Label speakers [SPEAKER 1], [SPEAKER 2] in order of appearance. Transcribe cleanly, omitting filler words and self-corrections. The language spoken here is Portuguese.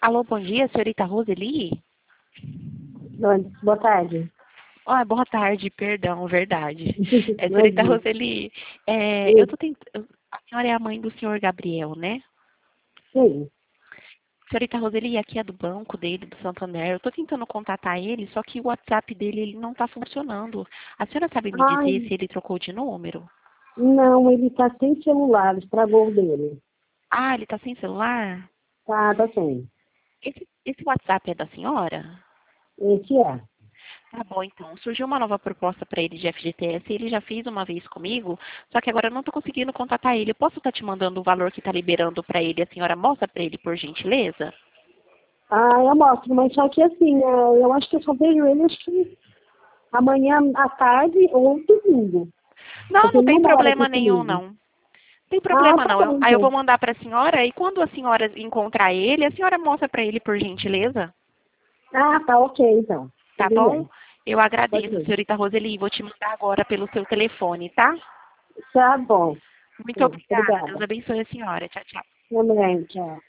[SPEAKER 1] Alô, bom dia, senhorita Roseli?
[SPEAKER 2] Boa tarde.
[SPEAKER 1] Boa tarde, perdão, verdade. Senhorita
[SPEAKER 2] Imagina.
[SPEAKER 1] Roseli, eu
[SPEAKER 2] Sim,
[SPEAKER 1] tô tentando... A senhora é a mãe do senhor Gabriel, né?
[SPEAKER 2] sim.
[SPEAKER 1] Senhorita Roseli, aqui é do banco dele, do Santander. Eu tô tentando contatar ele, só que o WhatsApp dele ele não tá funcionando. A senhora sabe me dizer
[SPEAKER 2] Ai,
[SPEAKER 1] se ele trocou de número?
[SPEAKER 2] não, ele tá sem celular, estragou o dele.
[SPEAKER 1] Ah, ele tá sem celular?
[SPEAKER 2] Tá sem.
[SPEAKER 1] Esse WhatsApp é da senhora?
[SPEAKER 2] Esse é.
[SPEAKER 1] Tá bom, então. Surgiu uma nova proposta para ele de FGTS. Ele já fez uma vez comigo, só que agora eu não estou conseguindo contatar ele. Eu posso estar te mandando o valor que está liberando para ele? A senhora mostra para ele, por gentileza?
[SPEAKER 2] Ah, eu mostro, mas só que assim, eu acho que eu só vejo ele acho que amanhã à tarde ou domingo.
[SPEAKER 1] Não,
[SPEAKER 2] Porque
[SPEAKER 1] não
[SPEAKER 2] ele
[SPEAKER 1] tem
[SPEAKER 2] não mora
[SPEAKER 1] problema
[SPEAKER 2] aqui
[SPEAKER 1] nenhum,
[SPEAKER 2] comigo.
[SPEAKER 1] não. Não tem
[SPEAKER 2] Ah,
[SPEAKER 1] problema,
[SPEAKER 2] tá
[SPEAKER 1] não.
[SPEAKER 2] bom,
[SPEAKER 1] Aí eu
[SPEAKER 2] então.
[SPEAKER 1] vou mandar para a senhora e quando a senhora encontrar ele, a senhora mostra para ele, por gentileza?
[SPEAKER 2] Ah, tá ok, então.
[SPEAKER 1] Tá
[SPEAKER 2] Tudo
[SPEAKER 1] bom?
[SPEAKER 2] bem.
[SPEAKER 1] Eu
[SPEAKER 2] Pode
[SPEAKER 1] agradeço,
[SPEAKER 2] ir.
[SPEAKER 1] senhorita Roseli. Vou te mandar agora pelo seu telefone, tá?
[SPEAKER 2] Tá bom.
[SPEAKER 1] Muito
[SPEAKER 2] Sim,
[SPEAKER 1] obrigada. Deus
[SPEAKER 2] obrigada.
[SPEAKER 1] abençoe a senhora. Tchau, tchau.
[SPEAKER 2] Também, tchau.